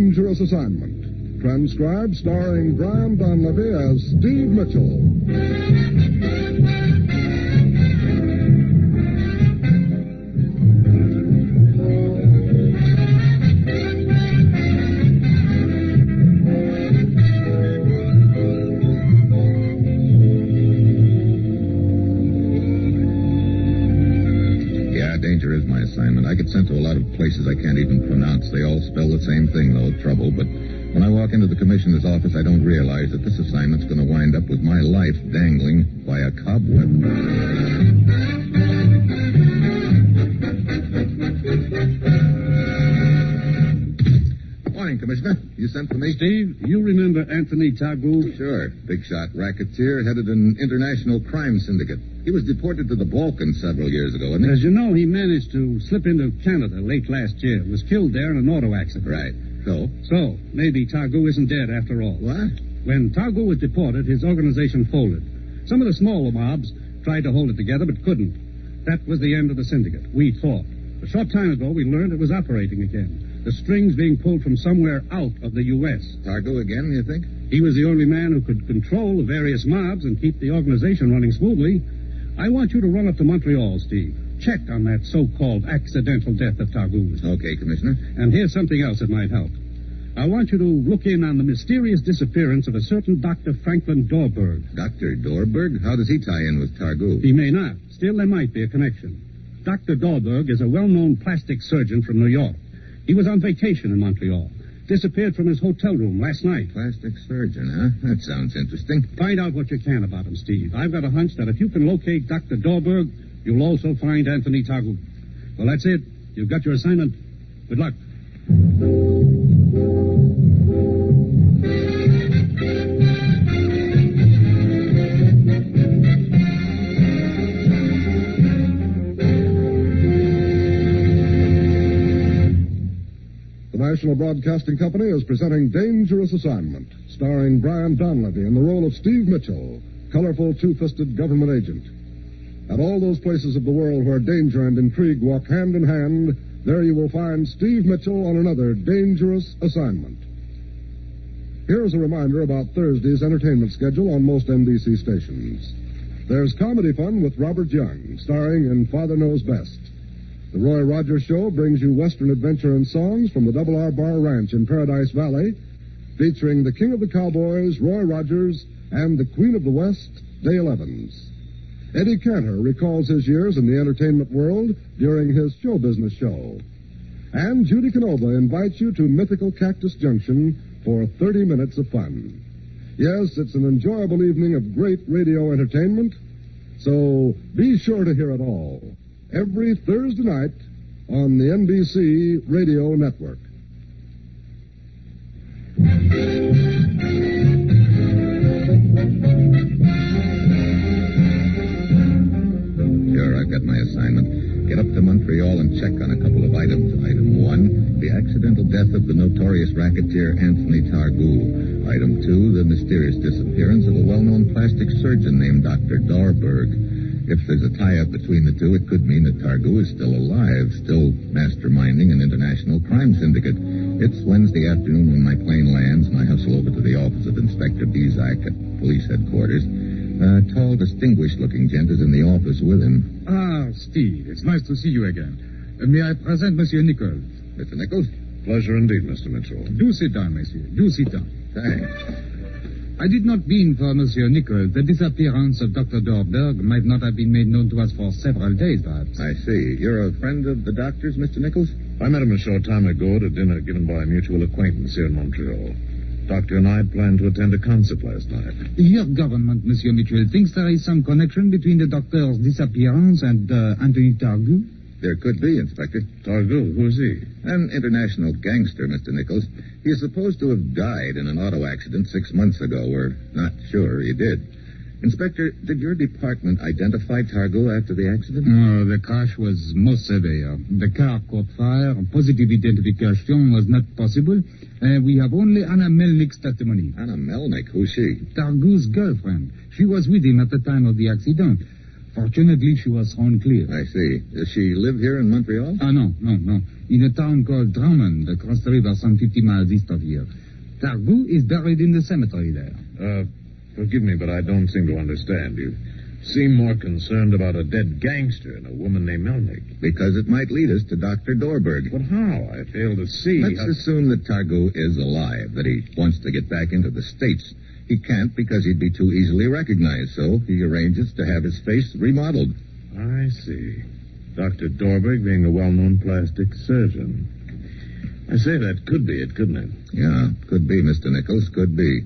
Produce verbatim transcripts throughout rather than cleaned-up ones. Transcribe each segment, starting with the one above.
Dangerous Assignment. Transcribed starring Brian Donlevy as Steve Mitchell. I get sent to a lot of places I can't even pronounce. They all spell the same thing, though, trouble. But when I walk into the commissioner's office, I don't realize that this assignment's going to wind up with my life dangling by a cobweb. Morning, Commissioner. You sent for me? Steve, you remember Anthony Targoux? Sure. Big shot racketeer, headed an international crime syndicate. He was deported to the Balkans several years ago, wasn't he? As you know, he managed to slip into Canada late last year. Was killed there in an auto accident. Right. So? So, maybe Targoux isn't dead after all. What? When Targoux was deported, his organization folded. Some of the smaller mobs tried to hold it together, but couldn't. That was the end of the syndicate, we thought. A short time ago, we learned it was operating again. The strings being pulled from somewhere out of the U S Targoux again, you think? He was the only man who could control the various mobs and keep the organization running smoothly. I want you to run up to Montreal, Steve. Check on that so-called accidental death of Targoux. Okay, Commissioner. And here's something else that might help. I want you to look in on the mysterious disappearance of a certain Doctor Franklin Dorberg. Doctor Dorberg? How does he tie in with Targoux? He may not. Still, there might be a connection. Doctor Dorberg is a well-known plastic surgeon from New York. He was on vacation in Montreal. Disappeared from his hotel room last night. Plastic surgeon, huh? That sounds interesting. Find out what you can about him, Steve. I've got a hunch that if you can locate Doctor Dorberg, you'll also find Anthony Targoux. Well, that's it. You've got your assignment. Good luck. The National Broadcasting Company is presenting Dangerous Assignment, starring Brian Donlevy in the role of Steve Mitchell, colorful, two-fisted government agent. At all those places of the world where danger and intrigue walk hand in hand, there you will find Steve Mitchell on another Dangerous Assignment. Here's a reminder about Thursday's entertainment schedule on most N B C stations. There's Comedy Fun with Robert Young, starring in Father Knows Best. The Roy Rogers Show brings you Western adventure and songs from the Double R Bar Ranch in Paradise Valley, featuring the King of the Cowboys, Roy Rogers, and the Queen of the West, Dale Evans. Eddie Cantor recalls his years in the entertainment world during his show business show. And Judy Canova invites you to mythical Cactus Junction for thirty minutes of fun. Yes, it's an enjoyable evening of great radio entertainment, so be sure to hear it all. Every Thursday night on the N B C Radio Network. Sure, I've got my assignment. Get up to Montreal and check on a couple of items. Item one, the accidental death of the notorious racketeer Anthony Targoux. Item two, the mysterious disappearance of a well-known plastic surgeon named Doctor Dorberg. If there's a tie-up between the two, it could mean that Targoux is still alive, still masterminding an international crime syndicate. It's Wednesday afternoon when my plane lands, and I hustle over to the office of Inspector Bizak at police headquarters. A tall, distinguished-looking gent is in the office with him. Ah, Steve, it's nice to see you again. Uh, may I present Monsieur Nichols? Mister Nichols? Pleasure indeed, Mister Mitchell. Do sit down, Monsieur. Do sit down. Thanks. I did not mean for Monsieur Nichols. The disappearance of Doctor Dorberg might not have been made known to us for several days, perhaps. I see. You're a friend of the doctor's, Mister Nichols? I met him a short time ago at a dinner given by a mutual acquaintance here in Montreal. Doctor and I had planned to attend a concert last night. Your government, Monsieur Mitchell, thinks there is some connection between the doctor's disappearance and uh, Anthony Targoux? There could be, Inspector. Targoux, who is he? An international gangster, Mister Nichols. He is supposed to have died in an auto accident six months ago. We're not sure he did. Inspector, did your department identify Targoux after the accident? No, the crash was most severe. The car caught fire. Positive identification was not possible. Uh, we have only Anna Melnick's testimony. Anna Melnick? Who's she? Targoux's girlfriend. She was with him at the time of the accident. Fortunately, she was thrown clear. I see. Does she live here in Montreal? Ah, no, no, no. In a town called Drummond, across the river some fifty miles east of here. Targou is buried in the cemetery there. Uh, forgive me, but I don't seem to understand. You seem more concerned about a dead gangster and a woman named Melnick. Because it might lead us to Doctor Dorberg. But how? I fail to see. Let's how... assume that Targou is alive, that he wants to get back into the States. He can't because he'd be too easily recognized, so he arranges to have his face remodeled. I see. Doctor Dorberg being a well-known plastic surgeon. I say that could be it, couldn't it? Yeah, could be, Mister Nichols, could be.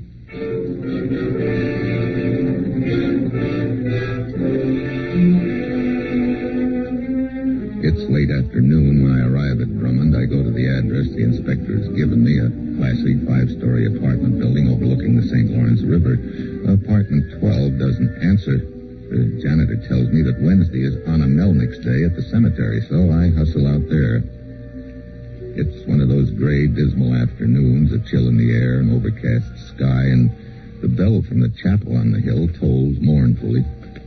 It's late afternoon when I arrive at Drummond. I go to the address the inspector's given me, a classy five-story apartment building overlooking the Saint Lawrence River. Apartment twelve doesn't answer. The janitor tells me that Wednesday is Anna Melnick's day at the cemetery, so I hustle out there. It's one of those gray, dismal afternoons, a chill in the air, an overcast sky, and the bell from the chapel on the hill tolls mournfully.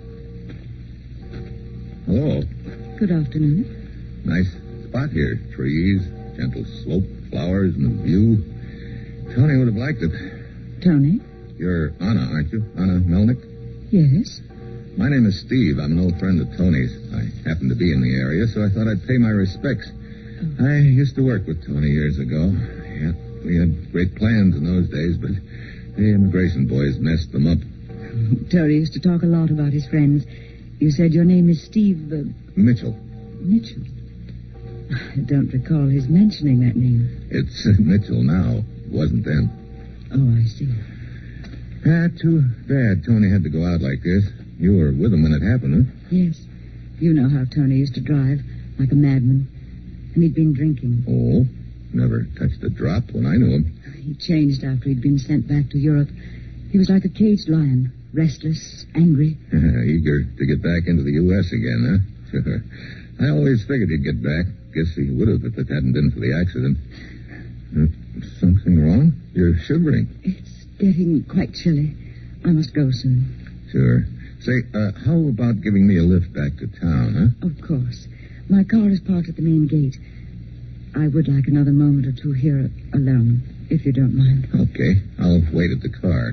Hello. Good afternoon. Nice spot here. Trees, gentle slope, flowers, and a view. Tony would have liked it. Tony? You're Anna, aren't you? Anna Melnick? Yes. My name is Steve. I'm an old friend of Tony's. I happen to be in the area, so I thought I'd pay my respects. Oh. I used to work with Tony years ago. Yeah, we had great plans in those days, but the immigration boys messed them up. Tony used to talk a lot about his friends. You said your name is Steve... Uh... Mitchell. Mitchell? I don't recall his mentioning that name. It's uh, Mitchell now. It wasn't then. Oh, I see. Ah, too bad Tony had to go out like this. You were with him when it happened, huh? Yes. You know how Tony used to drive, like a madman. And he'd been drinking. Oh? Never touched a drop when I knew him. He changed after he'd been sent back to Europe. He was like a caged lion. Restless, angry. Eager to get back into the U S again, huh? Sure. I always figured he'd get back. Guess he would have if it hadn't been for the accident. Uh, something wrong? You're shivering. It's getting quite chilly. I must go soon. Sure. Say, uh, how about giving me a lift back to town, huh? Of course. My car is parked at the main gate. I would like another moment or two here alone, if you don't mind. Okay. I'll wait at the car.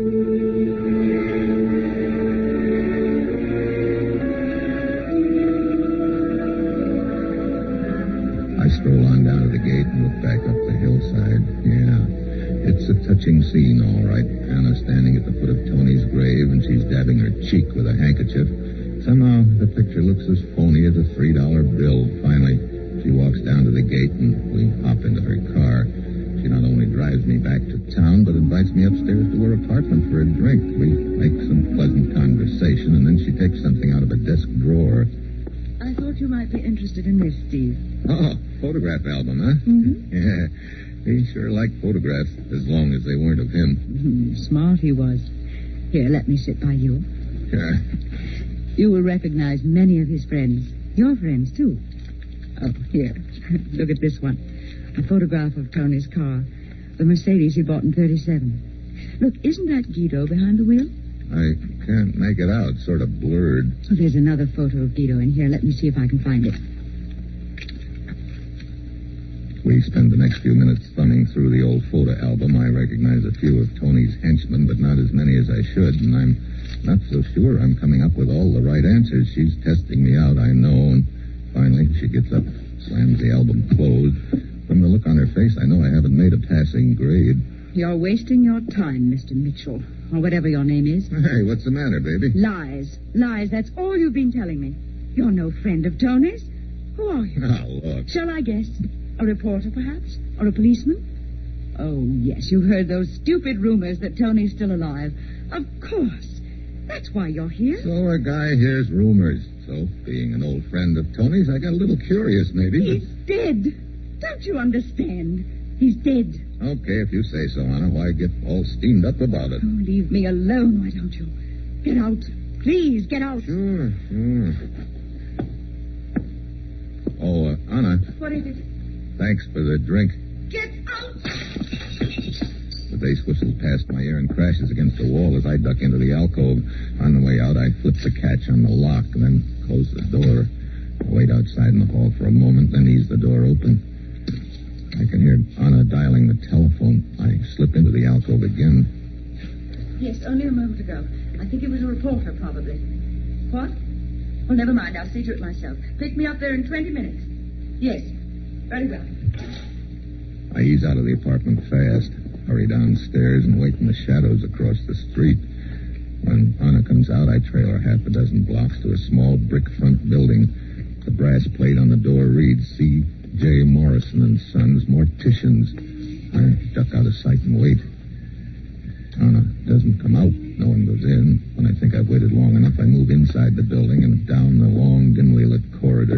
I stroll on down to the gate and look back up the hillside. Yeah, it's a touching scene, all right. Anna standing at the foot of Tony's grave, and she's dabbing her cheek with a handkerchief. Somehow, the picture looks as phony as a three dollar bill. Finally, she walks down to the gate, and we hop into her car. She not only drives me back to town, but invites me upstairs to her apartment for a drink. We make some pleasant conversation, and then she takes something out of a desk drawer. I thought you might be interested in this, Steve. Oh, photograph album, huh? Mm-hmm. Yeah, he sure liked photographs, as long as they weren't of him. Mm, smart he was. Here, let me sit by you. Sure. You will recognize many of his friends. Your friends, too. Oh, here. Look at this one. A photograph of Tony's car. The Mercedes he bought in thirty-seven. Look, isn't that Guido behind the wheel? I can't make it out. Sort of blurred. Oh, there's another photo of Guido in here. Let me see if I can find it. We spend the next few minutes thumbing through the old photo album. I recognize a few of Tony's henchmen, but not as many as I should, and I'm not so sure I'm coming up with all the right answers. She's testing me out, I know, and finally she gets up, slams the album closed. From the look on her face, I know I haven't made a passing grade. You're wasting your time, Mister Mitchell, or whatever your name is. Hey, what's the matter, baby? Lies. Lies, that's all you've been telling me. You're no friend of Tony's. Who are you? Now, look. Shall I guess? A reporter, perhaps? Or a policeman? Oh, yes, you've heard those stupid rumors that Tony's still alive. Of course. That's why you're here. So a guy hears rumors. So, being an old friend of Tony's, I got a little curious, maybe. He's but... dead. Don't you understand? He's dead. Okay, if you say so, Anna. Why get all steamed up about it? Oh, leave me alone, why don't you? Get out. Please, get out. Sure, sure. Oh, uh, Anna. What is it? Thanks for the drink. Get out! The bass whistles past my ear and crashes against the wall as I duck into the alcove. On the way out, I flip the catch on the lock and then close the door. I wait outside in the hall for a moment, then ease the door open. I can hear Anna dialing the telephone. I slip into the alcove again. Yes, only a moment ago. I think it was a reporter, probably. What? Well, never mind. I'll see to it myself. Pick me up there in twenty minutes. Yes. Very well. I ease out of the apartment fast, hurry downstairs, and wait in the shadows across the street. When Anna comes out, I trail her half a dozen blocks to a small brick front building. The brass plate on the door reads C. J. Morrison and Sons, Morticians. I duck out of sight and wait. Anna doesn't come out. No one goes in. When I think I've waited long enough, I move inside the building and down the long, dimly lit corridor.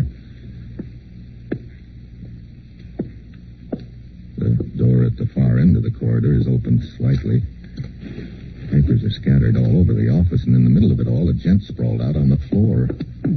The door at the far end of the corridor is opened slightly. Papers are scattered all over the office, and in the middle of it all, a gent sprawled out on the floor.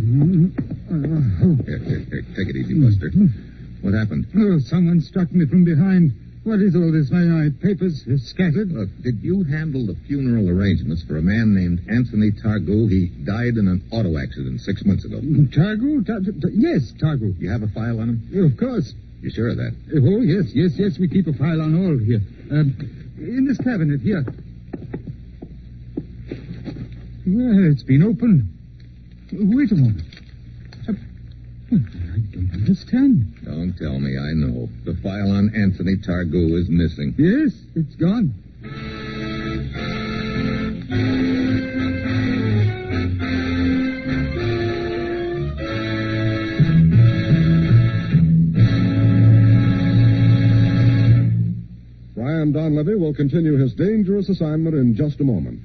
Here, here, here. Take it easy, Buster. What happened? Oh, someone struck me from behind. What is all this? My, my papers are scattered. Look, did you handle the funeral arrangements for a man named Anthony Targoux? He died in an auto accident six months ago. Targoux? Ta- ta- yes, Targoux. You have a file on him? Of course. You sure of that? Oh, yes, yes, yes. We keep a file on all here. Um, in this cabinet here. Well, it's been opened. Wait a moment. Uh, I don't understand. Don't tell me. I know. The file on Anthony Targoux is missing. Yes, it's gone. Brian Donlevy will continue his dangerous assignment in just a moment.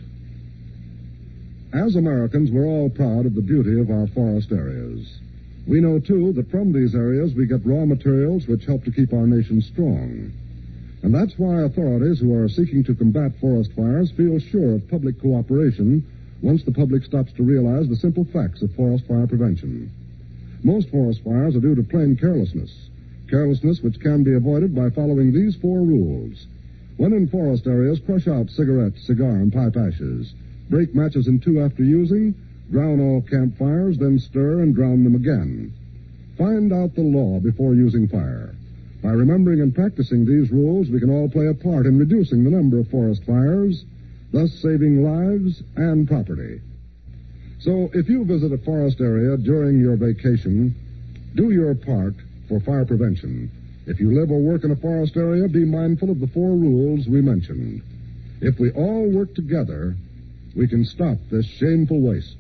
As Americans, we're all proud of the beauty of our forest areas. We know, too, that from these areas we get raw materials which help to keep our nation strong. And that's why authorities who are seeking to combat forest fires feel sure of public cooperation once the public stops to realize the simple facts of forest fire prevention. Most forest fires are due to plain carelessness. Carelessness which can be avoided by following these four rules. When in forest areas, crush out cigarette, cigar, and pipe ashes. Break matches in two after using. Drown all campfires, then stir and drown them again. Find out the law before using fire. By remembering and practicing these rules, we can all play a part in reducing the number of forest fires, thus saving lives and property. So, if you visit a forest area during your vacation, do your part for fire prevention. If you live or work in a forest area, be mindful of the four rules we mentioned. If we all work together, we can stop this shameful waste.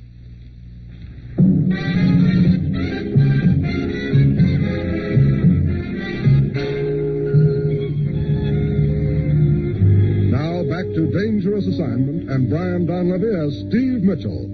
Now back to Dangerous Assignment and Brian Donlevy as Steve Mitchell.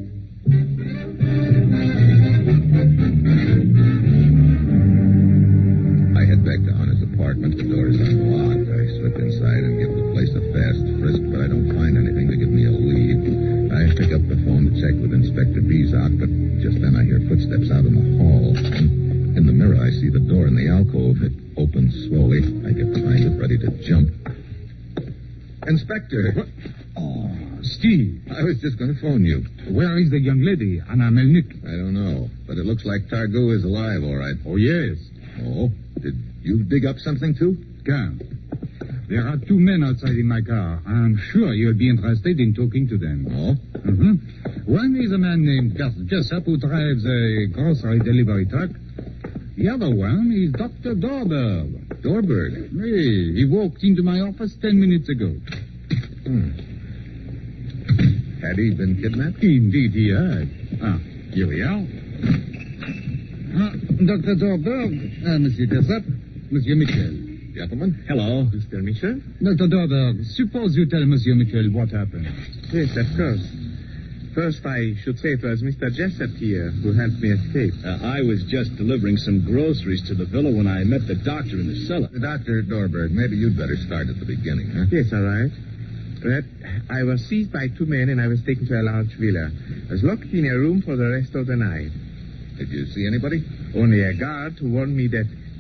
I head back to Anna's apartment. The door is unlocked. I slip inside and give the place a fast frisk, but I don't find anything to give me a lead. I pick up the phone to check with Inspector Bizak, but just then I hear footsteps out in the hall. And in the mirror, I see the door in the alcove. It opens slowly. I get behind it, ready to jump. Inspector. What? Oh, Steve. I was just going to phone you. Where is the young lady, Anna Melnick? I don't know, but it looks like Targoux is alive, all right. Oh, yes. Oh? Did you dig up something, too? Come. There are two men outside in my car. I'm sure you'll be interested in talking to them. Oh? Mm-hmm. One is a man named Gus Jessup who drives a grocery delivery truck. The other one is Doctor Dorberg. Dorberg? Hey, he walked into my office ten minutes ago. Hmm. Had he been kidnapped? Indeed he had. Ah, here we are. Ah, Doctor Dorberg, uh, Monsieur Jessup, Monsieur Mitchell. Gentlemen? Hello, Mister Mitchell. Doctor Dorberg, suppose you tell Monsieur Mitchell what happened. Yes, of course. First, I should say it was Mister Jessup here who helped me escape. Uh, I was just delivering some groceries to the villa when I met the doctor in the cellar. Doctor Dorberg, maybe you'd better start at the beginning, huh? Yes, all right. But I was seized by two men and I was taken to a large villa. I was locked in a room for the rest of the night. Did you see anybody? Only a guard who warned me that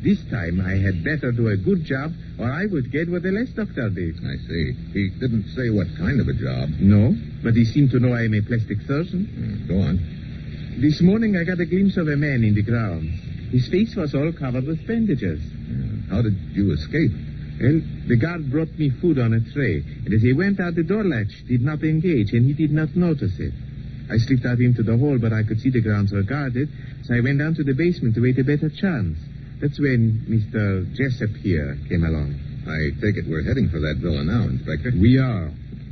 This time I had better do a good job, or I would get what the last doctor did. I see. He didn't say what kind of a job. No, but he seemed to know I am a plastic surgeon. Mm, go on. This morning I got a glimpse of a man in the grounds. His face was all covered with bandages. Yeah. How did you escape? Well, the guard brought me food on a tray, and as he went out, the door latch did not engage, and he did not notice it. I slipped out into the hall, but I could see the grounds were guarded, so I went down to the basement to wait a better chance. That's when Mister Jessup here came along. I take it we're heading for that villa now, Inspector. We are.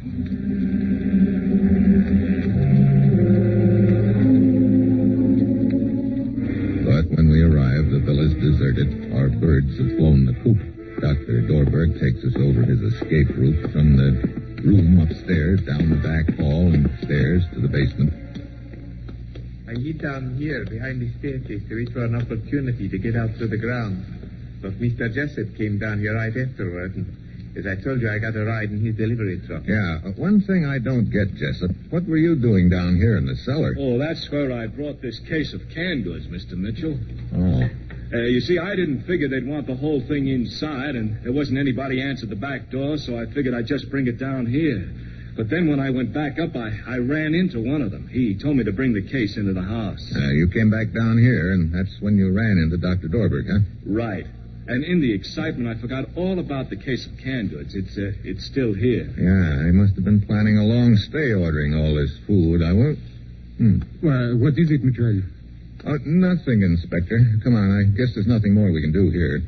But when we arrive, the villa's deserted. Our birds have flown the coop. Doctor Dorberg takes us over his escape route from the room upstairs, down the back hall and stairs to the basement. I hid down here behind the staircase to wait for an opportunity to get out to the ground. But Mister Jessup came down here right afterward, and as I told you, I got a ride in his delivery truck. Yeah, uh, one thing I don't get, Jessup. What were you doing down here in the cellar? Oh, that's where I brought this case of canned goods, Mister Mitchell. Oh. Uh, you see, I didn't figure they'd want the whole thing inside, and there wasn't anybody answered the back door, so I figured I'd just bring it down here. But then when I went back up, I, I ran into one of them. He told me to bring the case into the house. Uh, you came back down here, and that's when you ran into Doctor Dorberg, huh? Right. And in the excitement, I forgot all about the case of canned goods. It's uh, it's still here. Yeah, he must have been planning a long stay ordering all this food. I won't... Hmm. Well, what is it, Mitchell? Oh, nothing, Inspector. Come on, I guess there's nothing more we can do here.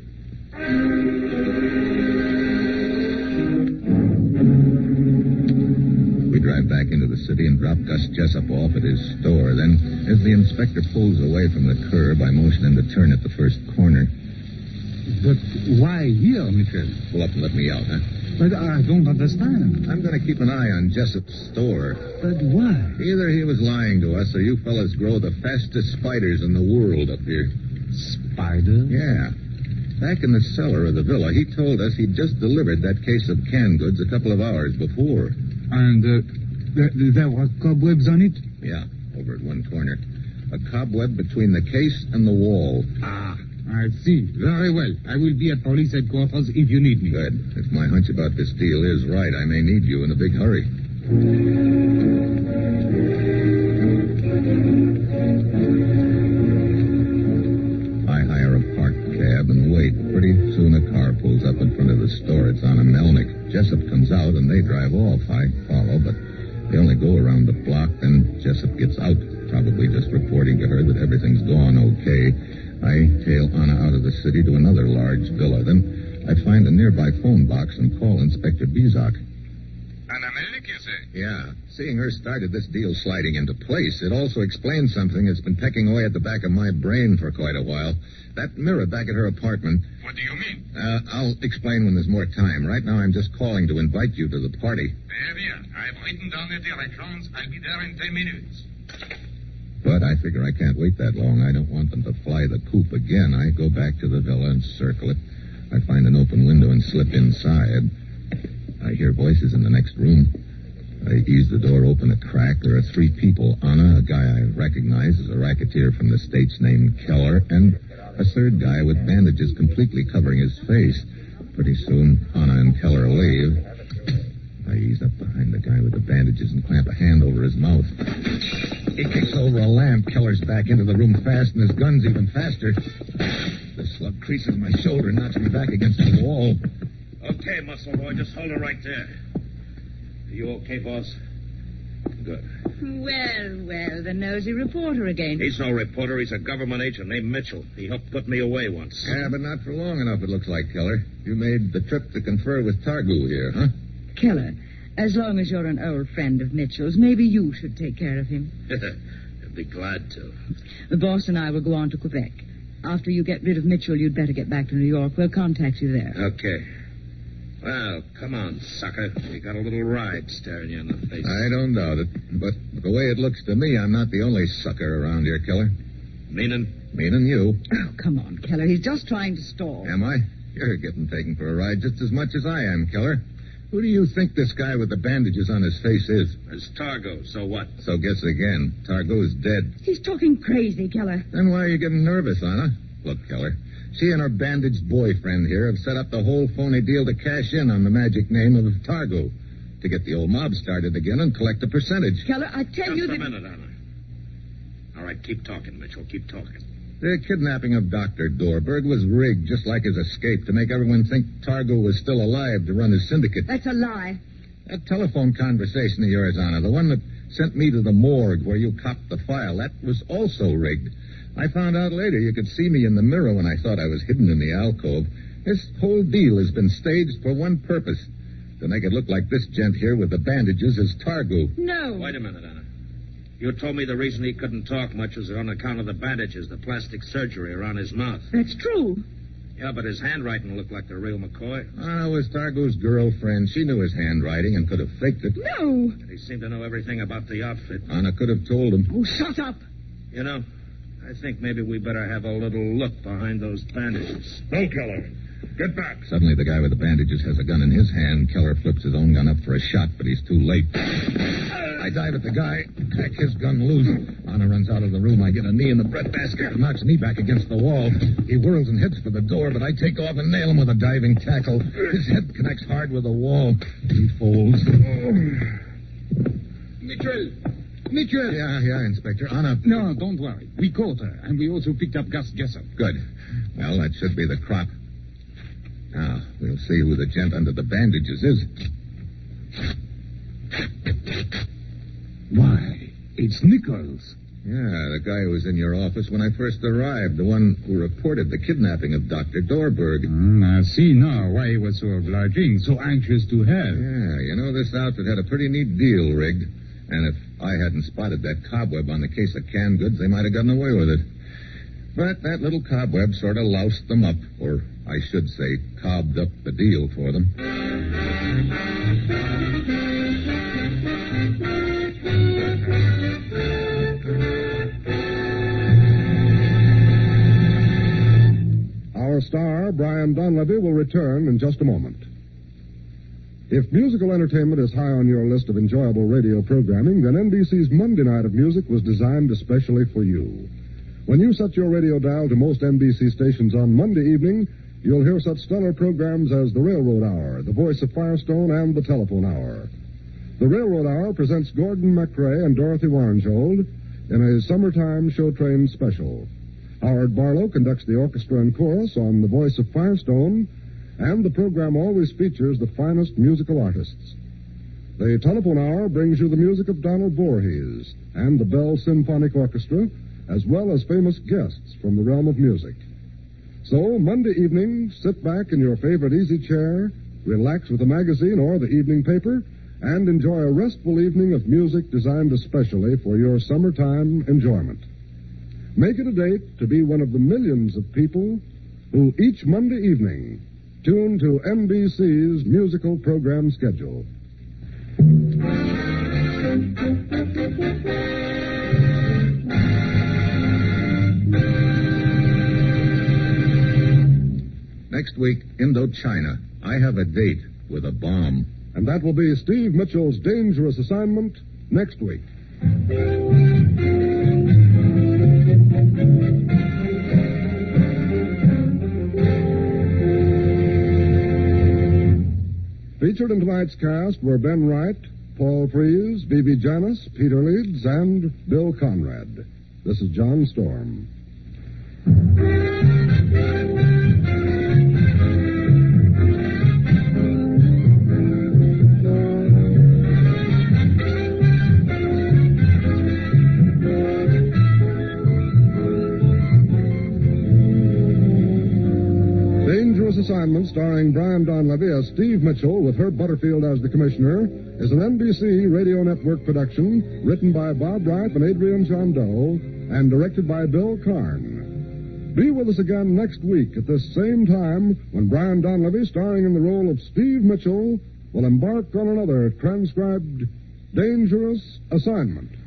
We drive back into the city and drop Gus Jessup off at his store. Then, as the inspector pulls away from the curb, I motion him to turn at the first corner. But why here, Mitchell? Pull up and let me out, huh? But I don't understand. I'm going to keep an eye on Jessup's store. But why? Either he was lying to us, or you fellas grow the fastest spiders in the world up here. Spiders? Yeah. Back in the cellar of the villa, he told us he'd just delivered that case of canned goods a couple of hours before. And uh, th- there were cobwebs on it? Yeah, over at one corner. A cobweb between the case and the wall. Ah, I see. Very well. I will be at police headquarters if you need me. Good. If my hunch about this deal is right, I may need you in a big hurry. I hire a parked cab and wait. Pretty soon a car pulls up in front of the store. It's on a Melnick. Jessup comes out and they drive off. I follow, but they only go around the block. Then Jessup gets out, probably just reporting to her that everything's gone okay. I tail Anna out of the city to another large villa. Then I find a nearby phone box and call Inspector Bizak. Anna Melnick, you say? Yeah. Seeing her started this deal sliding into place, it also explains something that's been pecking away at the back of my brain for quite a while. That mirror back at her apartment. What do you mean? Uh, I'll explain when there's more time. Right now I'm just calling to invite you to the party. Very bien. I've written down the directions. I'll be there in ten minutes. But I figure I can't wait that long. I don't want them to fly the coop again. I go back to the villa and circle it. I find an open window and slip inside. I hear voices in the next room. I ease the door open a crack. There are three people. Anna, a guy I recognize as a racketeer from the States named Keller, and a third guy with bandages completely covering his face. Pretty soon, Anna and Keller leave. I ease up behind the guy with the bandages and clamp a hand over his mouth. He kicks over a lamp. Keller's back into the room fast, and his gun's even faster. The slug creases my shoulder and knocks me back against the wall. Okay, muscle boy, just hold it right there. Are you okay, boss? Good. Well, well, the nosy reporter again. He's no reporter. He's a government agent named Mitchell. He helped put me away once. Yeah, but not for long enough, it looks like, Keller. You made the trip to confer with Targu here, huh? Keller, as long as you're an old friend of Mitchell's, maybe you should take care of him. I'd be glad to. The boss and I will go on to Quebec. After you get rid of Mitchell, you'd better get back to New York. We'll contact you there. Okay. Well, come on, sucker. You got a little ride staring you in the face. I don't doubt it. But the way it looks to me, I'm not the only sucker around here, Keller. Meaning? Meaning you. Oh, come on, Keller. He's just trying to stall. Am I? You're getting taken for a ride just as much as I am, Keller. Who do you think this guy with the bandages on his face is? It's Targo. So what? So guess again. Targo's dead. He's talking crazy, Keller. Then why are you getting nervous, Anna? Look, Keller, She and her bandaged boyfriend here have set up the whole phony deal to cash in on the magic name of Targo, to get the old mob started again and collect a percentage. Keller, I tell Just you a that... minute, Anna. All right, keep talking, Mitchell. Keep talking. The kidnapping of Doctor Dorberg was rigged, just like his escape, to make everyone think Targo was still alive to run his syndicate. That's a lie. That telephone conversation of yours, Anna, the one that sent me to the morgue where you copped the file, that was also rigged. I found out later you could see me in the mirror when I thought I was hidden in the alcove. This whole deal has been staged for one purpose, to make it look like this gent here with the bandages is Targo. No. Wait a minute, Anna. You told me the reason he couldn't talk much was on account of the bandages, the plastic surgery around his mouth. That's true. Yeah, but his handwriting looked like the real McCoy. Ah, it was Targo's girlfriend. She knew his handwriting and could have faked it. No. And he seemed to know everything about the outfit. Anna could have told him. Oh, shut up. You know, I think maybe we better have a little look behind those bandages. No, Keller. Get back. Suddenly, the guy with the bandages has a gun in his hand. Keller flips his own gun up for a shot, but he's too late. I dive at the guy, crack his gun loose. Anna runs out of the room. I get a knee in the breadbasket and knocks me back against the wall. He whirls and heads for the door, but I take off and nail him with a diving tackle. His head connects hard with the wall. He folds. Mitchell! Mitchell! Yeah, yeah, Inspector. Anna. No, don't worry. We caught her, and we also picked up Gus Jessup. Good. Well, that should be the crop. Now, we'll see who the gent under the bandages is. Why, it's Nichols. Yeah, the guy who was in your office when I first arrived, the one who reported the kidnapping of Doctor Dorberg. Mm, I see now why he was so obliging, so anxious to help. Yeah, you know, this outfit had a pretty neat deal rigged. And if I hadn't spotted that cobweb on the case of canned goods, they might have gotten away with it. But that little cobweb sort of loused them up, or I should say, cobbed up the deal for them. Our star, Brian Donlevy, will return in just a moment. If musical entertainment is high on your list of enjoyable radio programming, then N B C's Monday Night of Music was designed especially for you. When you set your radio dial to most N B C stations on Monday evening, you'll hear such stellar programs as The Railroad Hour, The Voice of Firestone, and The Telephone Hour. The Railroad Hour presents Gordon MacRae and Dorothy Warnjold in a summertime show train special. Howard Barlow conducts the orchestra and chorus on The Voice of Firestone, and the program always features the finest musical artists. The Telephone Hour brings you the music of Donald Voorhees and the Bell Symphonic Orchestra, as well as famous guests from the realm of music. So, Monday evening, sit back in your favorite easy chair, relax with a magazine or the evening paper, and enjoy a restful evening of music designed especially for your summertime enjoyment. Make it a date to be one of the millions of people who each Monday evening tune to N B C's musical program schedule. Next week, Indochina. I have a date with a bomb. And that will be Steve Mitchell's dangerous assignment next week. Featured in tonight's cast were Ben Wright, Paul Frees, B B Janis, Peter Leeds, and Bill Conrad. This is John Storm. Assignment, starring Brian Donlevy as Steve Mitchell with Herb Butterfield as the commissioner, is an N B C Radio Network production written by Bob Wright and Adrian Jondeau and directed by Bill Karn. Be with us again next week at this same time when Brian Donlevy, starring in the role of Steve Mitchell, will embark on another transcribed dangerous assignment.